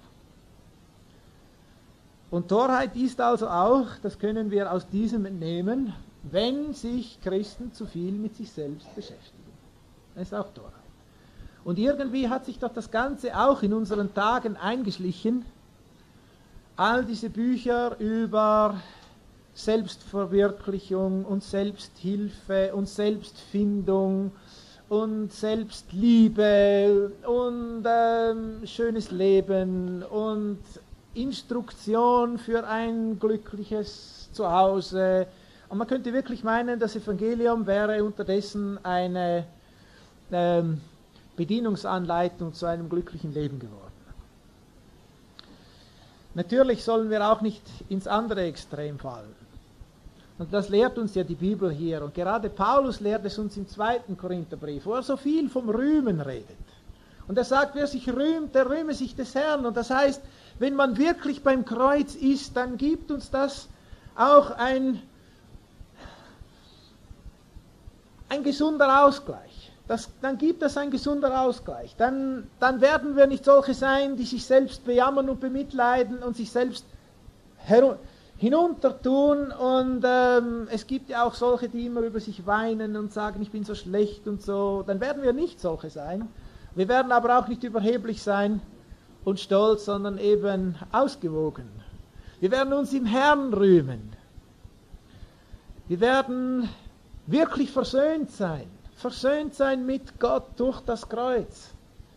Und Torheit ist also auch, das können wir aus diesem entnehmen, wenn sich Christen zu viel mit sich selbst beschäftigen. Das ist auch Torheit. Und irgendwie hat sich doch das Ganze auch in unseren Tagen eingeschlichen. All diese Bücher über Selbstverwirklichung und Selbsthilfe und Selbstfindung und Selbstliebe und schönes Leben und Instruktion für ein glückliches Zuhause. Und man könnte wirklich meinen, das Evangelium wäre unterdessen eine Bedienungsanleitung zu einem glücklichen Leben geworden. Natürlich sollen wir auch nicht ins andere Extrem fallen. Und das lehrt uns ja die Bibel hier. Und gerade Paulus lehrt es uns im 2. Korintherbrief, wo er so viel vom Rühmen redet. Und er sagt, wer sich rühmt, der rühme sich des Herrn. Und das heißt, wenn man wirklich beim Kreuz ist, dann gibt uns das auch ein gesunder Ausgleich. Dann gibt es ein gesunder Ausgleich. Dann werden wir nicht solche sein, die sich selbst bejammern und bemitleiden und sich selbst hinuntertun. Und es gibt ja auch solche, die immer über sich weinen und sagen, ich bin so schlecht und so. Dann werden wir nicht solche sein. Wir werden aber auch nicht überheblich sein und stolz, sondern eben ausgewogen. Wir werden uns im Herrn rühmen. Wir werden wirklich versöhnt sein mit Gott durch das Kreuz.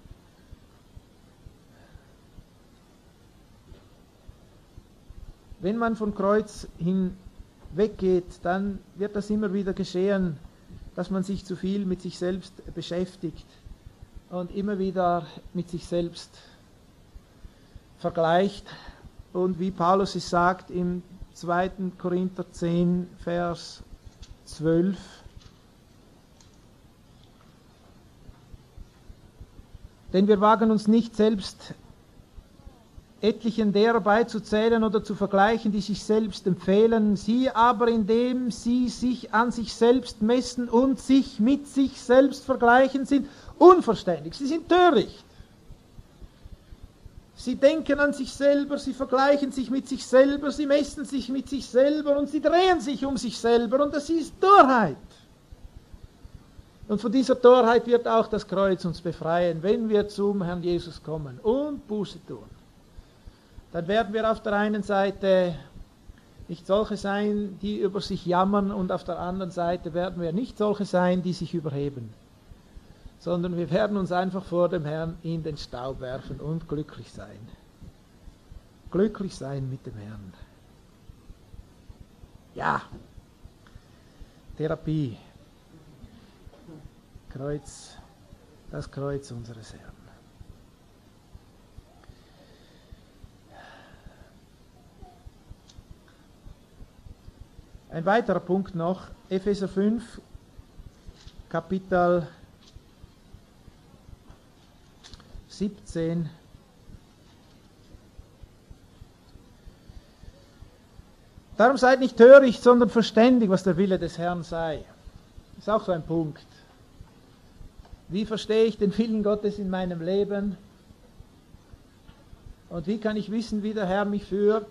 Wenn man vom Kreuz hinweggeht, dann wird das immer wieder geschehen, dass man sich zu viel mit sich selbst beschäftigt und immer wieder mit sich selbst vergleicht. Und wie Paulus es sagt im 2. Korinther 10, Vers 12, denn wir wagen uns nicht selbst etlichen derer beizuzählen oder zu vergleichen, die sich selbst empfehlen, sie aber, indem sie sich an sich selbst messen und sich mit sich selbst vergleichen, sind unverständig, sie sind töricht. Sie denken an sich selber, sie vergleichen sich mit sich selber, sie messen sich mit sich selber und sie drehen sich um sich selber und das ist Torheit. Und von dieser Torheit wird auch das Kreuz uns befreien, wenn wir zum Herrn Jesus kommen und Buße tun. Dann werden wir auf der einen Seite nicht solche sein, die über sich jammern, und auf der anderen Seite werden wir nicht solche sein, die sich überheben, sondern wir werden uns einfach vor dem Herrn in den Staub werfen und glücklich sein. Glücklich sein mit dem Herrn. Ja, Therapie. Kreuz, das Kreuz unseres Herrn. Ein weiterer Punkt noch, Epheser 5, Kapitel 17. Darum seid nicht töricht, sondern verständig, was der Wille des Herrn sei. Das ist auch so ein Punkt. Wie verstehe ich den Willen Gottes in meinem Leben? Und wie kann ich wissen, wie der Herr mich führt?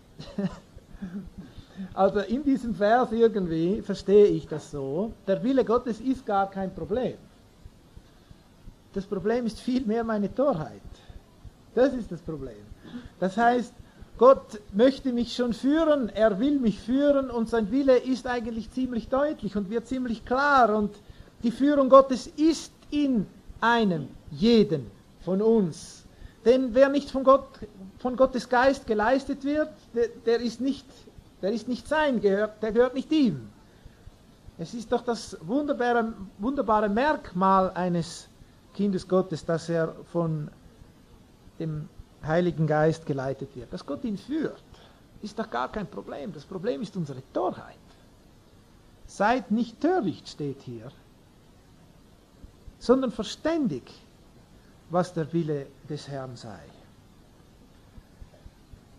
Also in diesem Vers irgendwie verstehe ich das so. Der Wille Gottes ist gar kein Problem. Das Problem ist vielmehr meine Torheit. Das ist das Problem. Das heißt, Gott möchte mich schon führen, er will mich führen und sein Wille ist eigentlich ziemlich deutlich und wird ziemlich klar. Und die Führung Gottes ist in einem jeden von uns. Denn wer nicht von Gottes Geist geleistet wird, der ist nicht sein, der gehört nicht ihm. Es ist doch das wunderbare Merkmal eines Kindes Gottes, dass er von dem Heiligen Geist geleitet wird. Dass Gott ihn führt, ist doch gar kein Problem. Das Problem ist unsere Torheit. Seid nicht töricht, steht hier, sondern verständig, was der Wille des Herrn sei.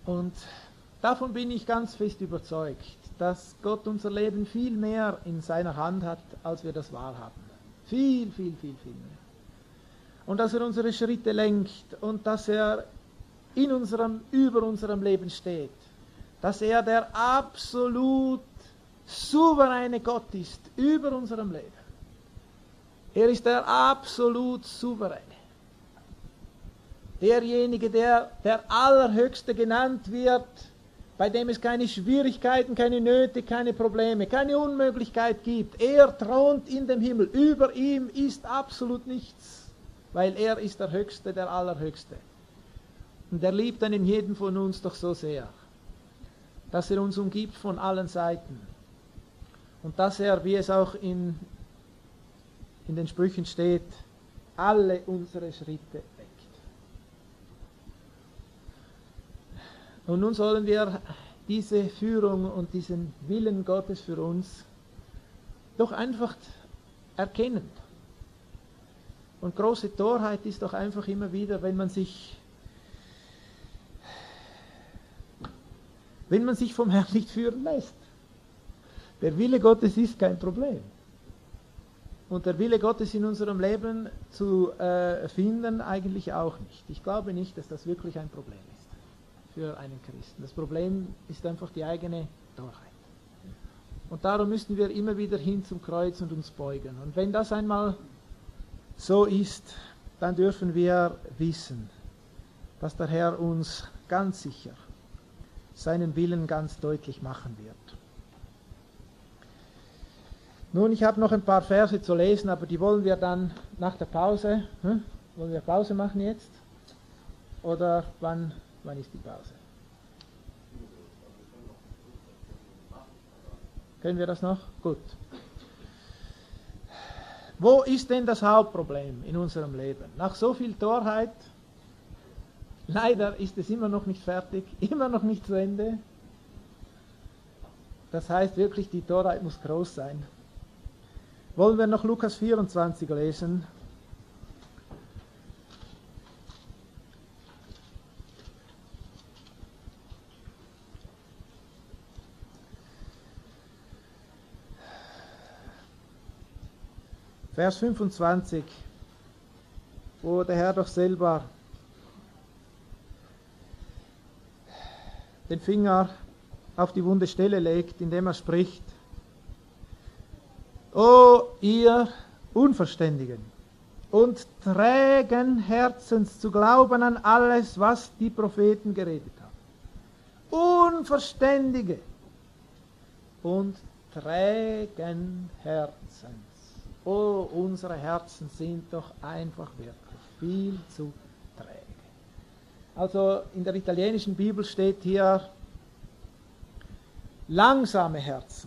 Und davon bin ich ganz fest überzeugt, dass Gott unser Leben viel mehr in seiner Hand hat, als wir das wahrhaben. Viel, viel, viel, viel mehr. Und dass er unsere Schritte lenkt und dass er über unserem Leben steht. Dass er der absolut souveräne Gott ist über unserem Leben. Er ist der absolut Souveräne. Derjenige, der Allerhöchste genannt wird, bei dem es keine Schwierigkeiten, keine Nöte, keine Probleme, keine Unmöglichkeit gibt. Er thront in dem Himmel. Über ihm ist absolut nichts, weil er ist der Höchste, der Allerhöchste. Und er liebt einen jeden von uns doch so sehr, dass er uns umgibt von allen Seiten. Und dass er, wie es auch in den Sprüchen steht, alle unsere Schritte lenkt. Und nun sollen wir diese Führung und diesen Willen Gottes für uns doch einfach erkennen. Und große Torheit ist doch einfach immer wieder, wenn man sich vom Herrn nicht führen lässt. Der Wille Gottes ist kein Problem. Und der Wille Gottes in unserem Leben zu finden eigentlich auch nicht. Ich glaube nicht, dass das wirklich ein Problem ist für einen Christen. Das Problem ist einfach die eigene Torheit. Und darum müssen wir immer wieder hin zum Kreuz und uns beugen. Und wenn das einmal so ist, dann dürfen wir wissen, dass der Herr uns ganz sicher seinen Willen ganz deutlich machen wird. Nun, ich habe noch ein paar Verse zu lesen, aber die wollen wir dann nach der Pause. Wollen wir Pause machen jetzt? Oder wann ist die Pause? Können wir das noch? Gut. Wo ist denn das Hauptproblem in unserem Leben? Nach so viel Torheit, leider ist es immer noch nicht fertig, immer noch nicht zu Ende. Das heißt wirklich, die Torheit muss groß sein. Wollen wir noch Lukas 24 lesen? Vers 25, wo der Herr doch selber den Finger auf die wunde Stelle legt, indem er spricht: O ihr Unverständigen und trägen Herzens zu glauben an alles, was die Propheten geredet haben. Unverständige und trägen Herzens. Oh, unsere Herzen sind doch einfach wirklich viel zu träge. Also in der italienischen Bibel steht hier langsame Herzen.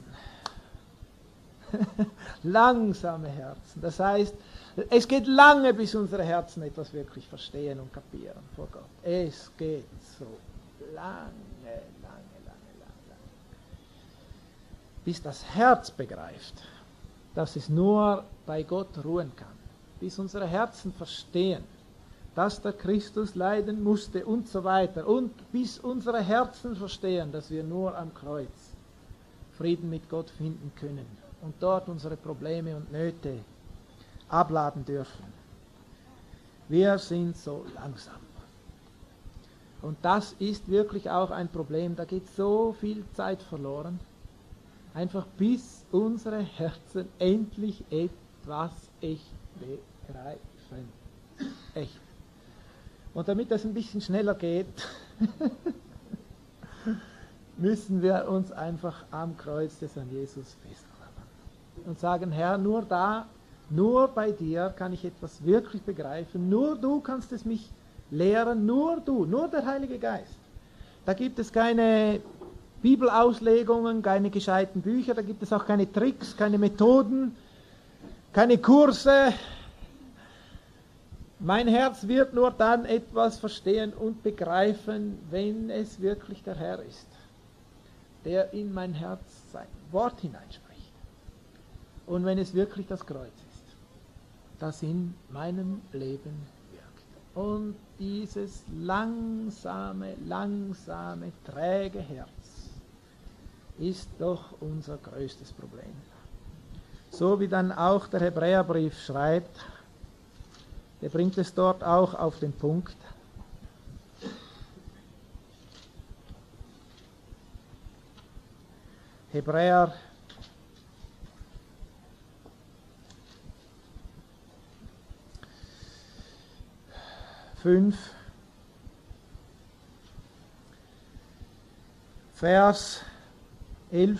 Langsame Herzen. Das heißt, es geht lange, bis unsere Herzen etwas wirklich verstehen und kapieren vor Gott. Es geht so lange. Bis das Herz begreift, dass es nur bei Gott ruhen kann. Bis unsere Herzen verstehen, dass der Christus leiden musste und so weiter. Und bis unsere Herzen verstehen, dass wir nur am Kreuz Frieden mit Gott finden können und dort unsere Probleme und Nöte abladen dürfen. Wir sind so langsam. Und das ist wirklich auch ein Problem. Da geht so viel Zeit verloren. Einfach bis unsere Herzen endlich etwas echt begreifen. Echt. Und damit das ein bisschen schneller geht, müssen wir uns einfach am Kreuz des Herrn Jesus festklammern. Und sagen: Herr, nur da, nur bei dir kann ich etwas wirklich begreifen. Nur du kannst es mich lehren. Nur du, nur der Heilige Geist. Da gibt es keine Bibelauslegungen, keine gescheiten Bücher, da gibt es auch keine Tricks, keine Methoden, keine Kurse. Mein Herz wird nur dann etwas verstehen und begreifen, wenn es wirklich der Herr ist, der in mein Herz sein Wort hineinspricht. Und wenn es wirklich das Kreuz ist, das in meinem Leben wirkt. Und dieses langsame, träge Herz ist doch unser größtes Problem. So wie dann auch der Hebräerbrief schreibt, der bringt es dort auch auf den Punkt. Hebräer 5, Vers 11.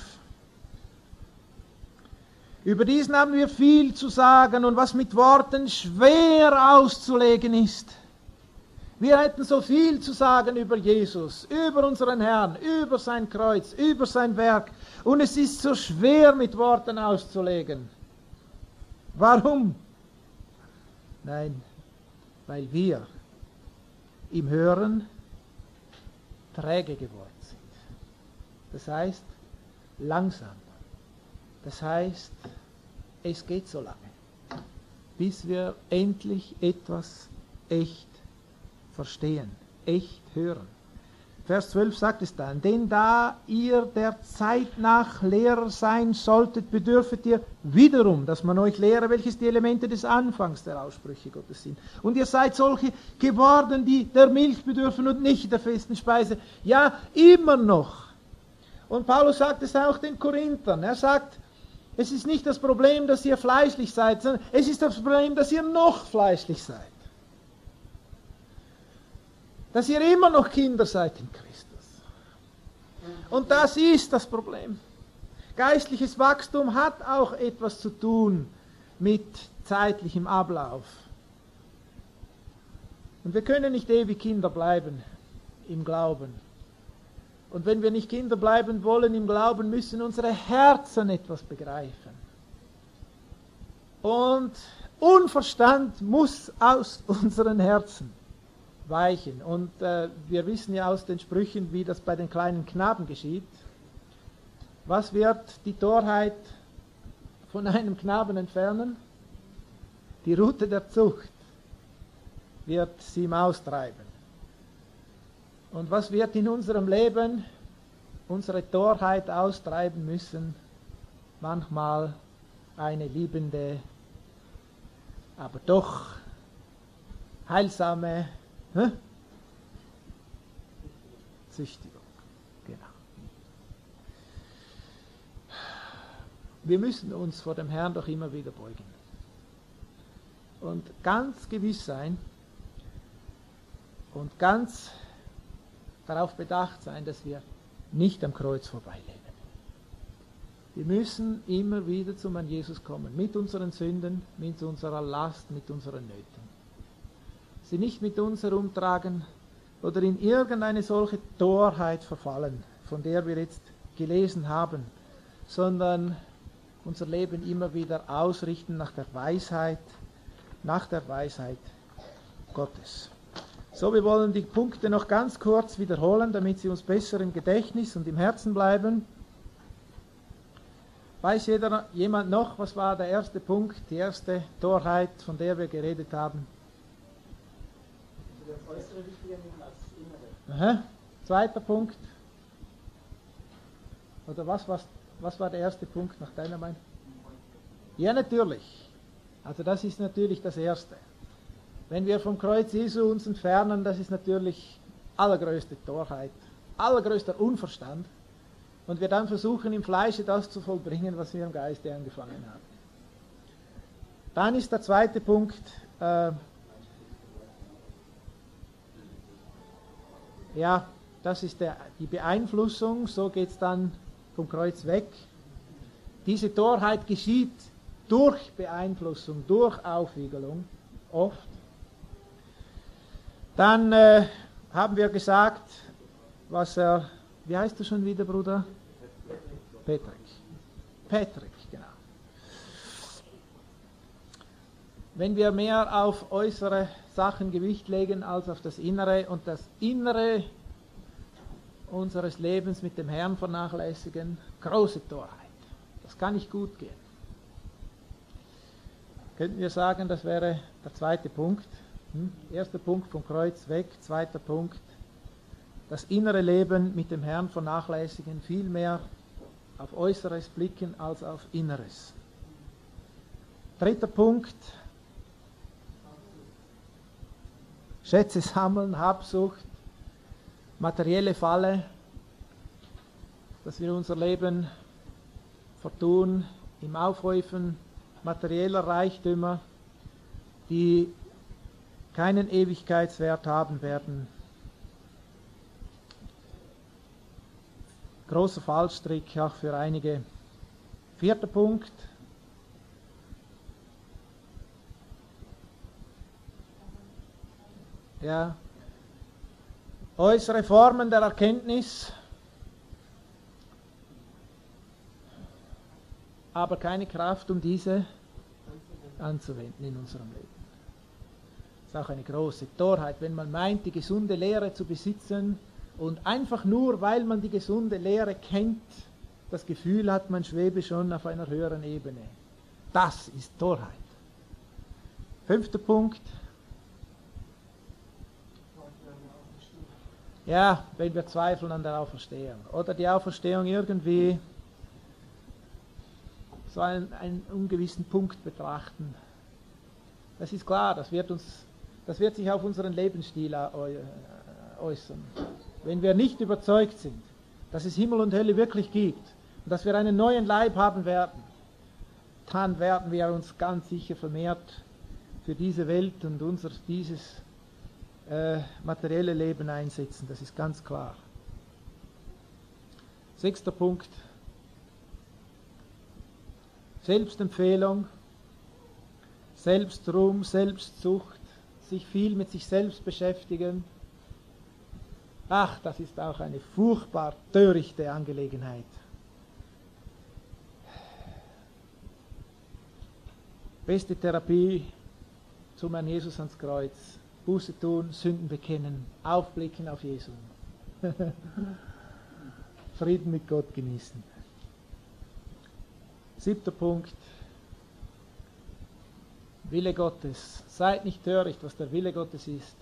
Über diesen haben wir viel zu sagen und was mit Worten schwer auszulegen ist. Wir hätten so viel zu sagen über Jesus, über unseren Herrn, über sein Kreuz, über sein Werk. Und es ist so schwer mit Worten auszulegen. Warum? Nein, weil wir im Hören träge geworden sind. Das heißt, langsam. Das heißt, es geht so lange, bis wir endlich etwas echt verstehen, echt hören. Vers 12 sagt es dann, denn da ihr der Zeit nach Lehrer sein solltet, bedürfet ihr wiederum, dass man euch lehre, welches die Elemente des Anfangs der Aussprüche Gottes sind. Und ihr seid solche geworden, die der Milch bedürfen und nicht der festen Speise. Ja, immer noch. Und Paulus sagt es auch den Korinthern. Er sagt, es ist nicht das Problem, dass ihr fleischlich seid, sondern es ist das Problem, dass ihr noch fleischlich seid. Dass ihr immer noch Kinder seid in Christus. Und das ist das Problem. Geistliches Wachstum hat auch etwas zu tun mit zeitlichem Ablauf. Und wir können nicht ewig Kinder bleiben im Glauben. Und wenn wir nicht Kinder bleiben wollen im Glauben, müssen unsere Herzen etwas begreifen. Und Unverstand muss aus unseren Herzen weichen. Und wir wissen ja aus den Sprüchen, wie das bei den kleinen Knaben geschieht. Was wird die Torheit von einem Knaben entfernen? Die Rute der Zucht wird sie ihm austreiben. Und was wird in unserem Leben unsere Torheit austreiben müssen? Manchmal eine liebende, aber doch heilsame Züchtigung. Genau. Wir müssen uns vor dem Herrn doch immer wieder beugen. Und ganz gewiss sein und ganz darauf bedacht sein, dass wir nicht am Kreuz vorbeileben. Wir müssen immer wieder zum Herrn Jesus kommen, mit unseren Sünden, mit unserer Last, mit unseren Nöten. Sie nicht mit uns herumtragen oder in irgendeine solche Torheit verfallen, von der wir jetzt gelesen haben, sondern unser Leben immer wieder ausrichten nach der Weisheit Gottes. So, wir wollen die Punkte noch ganz kurz wiederholen, damit sie uns besser im Gedächtnis und im Herzen bleiben. Weiß jemand noch, was war der erste Punkt, die erste Torheit, von der wir geredet haben? Das Äußere wichtiger als das Innere. Aha. Zweiter Punkt. Oder was war der erste Punkt nach deiner Meinung? Ja, natürlich. Also das ist natürlich das Erste. Wenn wir vom Kreuz Jesu uns entfernen, das ist natürlich allergrößte Torheit, allergrößter Unverstand. Und wir dann versuchen im Fleische das zu vollbringen, was wir im Geiste angefangen haben. Dann ist der zweite Punkt, ja, das ist die Beeinflussung, so geht es dann vom Kreuz weg. Diese Torheit geschieht durch Beeinflussung, durch Aufwiegelung, oft. Dann haben wir gesagt, wie heißt du schon wieder, Bruder? Patrick, genau. Wenn wir mehr auf äußere Sachen Gewicht legen als auf das Innere und das Innere unseres Lebens mit dem Herrn vernachlässigen, große Torheit. Das kann nicht gut gehen. Könnten wir sagen, das wäre der zweite Punkt. Erster Punkt, vom Kreuz weg. Zweiter Punkt, das innere Leben mit dem Herrn vernachlässigen, viel mehr auf Äußeres blicken als auf Inneres. Dritter Punkt, Schätze sammeln, Habsucht, materielle Falle, dass wir unser Leben vertun im Aufhäufen materieller Reichtümer, die keinen Ewigkeitswert haben werden. Großer Fallstrick auch für einige. Vierter Punkt. Ja. Äußere Formen der Erkenntnis, aber keine Kraft, um diese anzuwenden in unserem Leben. Das ist auch eine große Torheit, wenn man meint, die gesunde Lehre zu besitzen und einfach nur, weil man die gesunde Lehre kennt, das Gefühl hat, man schwebe schon auf einer höheren Ebene. Das ist Torheit. Fünfter Punkt. Ja, wenn wir zweifeln an der Auferstehung. Oder die Auferstehung irgendwie so einen ungewissen Punkt betrachten. Das ist klar, das wird sich auf unseren Lebensstil äußern. Wenn wir nicht überzeugt sind, dass es Himmel und Hölle wirklich gibt und dass wir einen neuen Leib haben werden, dann werden wir uns ganz sicher vermehrt für diese Welt und dieses materielle Leben einsetzen, das ist ganz klar. Sechster Punkt. Selbstempfehlung, Selbstruhm, Selbstsucht, sich viel mit sich selbst beschäftigen. Ach, das ist auch eine furchtbar törichte Angelegenheit. Beste Therapie zum Herrn Jesus ans Kreuz. Buße tun, Sünden bekennen, aufblicken auf Jesus. Frieden mit Gott genießen. Siebter Punkt. Wille Gottes. Seid nicht töricht, was der Wille Gottes ist.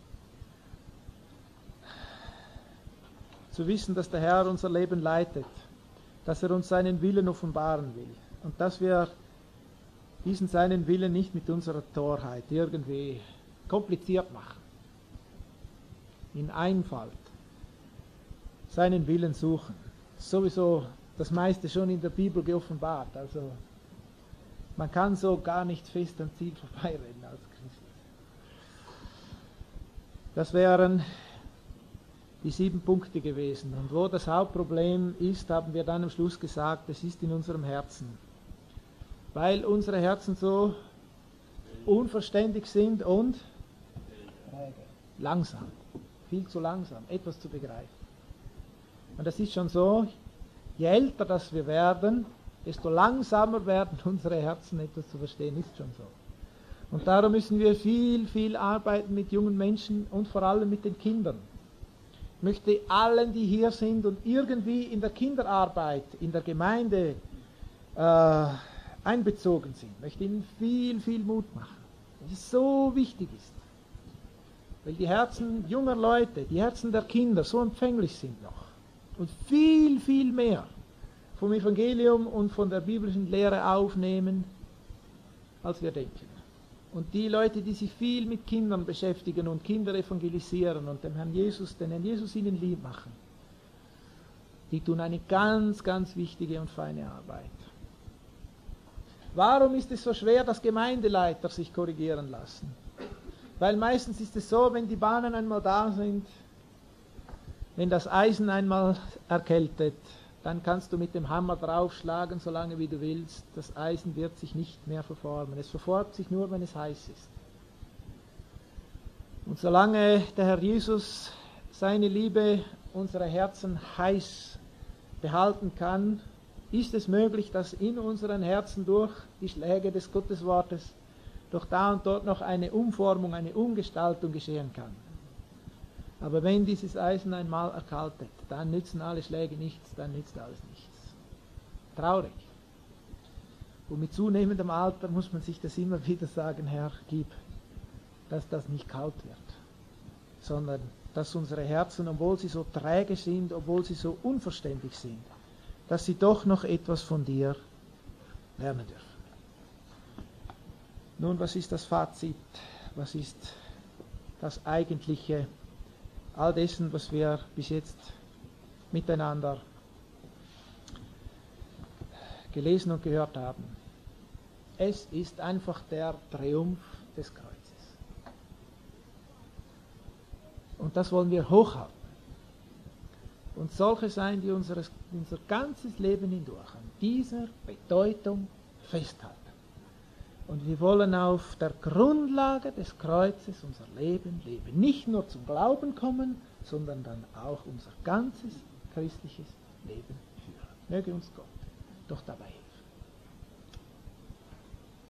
Zu wissen, dass der Herr unser Leben leitet, dass er uns seinen Willen offenbaren will und dass wir diesen seinen Willen nicht mit unserer Torheit irgendwie kompliziert machen, in Einfalt, seinen Willen suchen. Sowieso das meiste schon in der Bibel geoffenbart, also man kann so gar nicht fest am Ziel vorbeirennen als Christ. Das wären die 7 Punkte gewesen. Und wo das Hauptproblem ist, haben wir dann am Schluss gesagt, es ist in unserem Herzen. Weil unsere Herzen so unverständig sind und langsam, viel zu langsam, etwas zu begreifen. Und das ist schon so, je älter das wir werden, desto langsamer werden unsere Herzen etwas zu verstehen, ist schon so. Und darum müssen wir viel arbeiten mit jungen Menschen und vor allem mit den Kindern. Ich möchte allen, die hier sind und irgendwie in der Kinderarbeit, in der Gemeinde einbezogen sind, möchte ihnen viel Mut machen, dass es so wichtig ist. Weil die Herzen junger Leute, die Herzen der Kinder so empfänglich sind noch und viel mehr vom Evangelium und von der biblischen Lehre aufnehmen, als wir denken. Und die Leute, die sich viel mit Kindern beschäftigen und Kinder evangelisieren und den Herrn Jesus ihnen lieb machen, die tun eine ganz wichtige und feine Arbeit. Warum ist es so schwer, dass Gemeindeleiter sich korrigieren lassen? Weil meistens ist es so, wenn die Bahnen einmal da sind, wenn das Eisen einmal erkältet, dann kannst du mit dem Hammer draufschlagen, solange wie du willst. Das Eisen wird sich nicht mehr verformen. Es verformt sich nur, wenn es heiß ist. Und solange der Herr Jesus seine Liebe unsere Herzen heiß behalten kann, ist es möglich, dass in unseren Herzen durch die Schläge des Gotteswortes doch da und dort noch eine Umformung, eine Umgestaltung geschehen kann. Aber wenn dieses Eisen einmal erkaltet, dann nützen alle Schläge nichts, dann nützt alles nichts. Traurig. Und mit zunehmendem Alter muss man sich das immer wieder sagen, Herr, gib, dass das nicht kalt wird, sondern dass unsere Herzen, obwohl sie so träge sind, obwohl sie so unverständlich sind, dass sie doch noch etwas von dir lernen dürfen. Nun, was ist das Fazit? Was ist das Eigentliche all dessen, was wir bis jetzt miteinander gelesen und gehört haben? Es ist einfach der Triumph des Kreuzes. Und das wollen wir hochhalten. Und solche sein, die unser ganzes Leben hindurch an dieser Bedeutung festhalten. Und wir wollen auf der Grundlage des Kreuzes unser Leben leben. Nicht nur zum Glauben kommen, sondern dann auch unser ganzes christliches Leben führen. Möge uns Gott doch dabei helfen.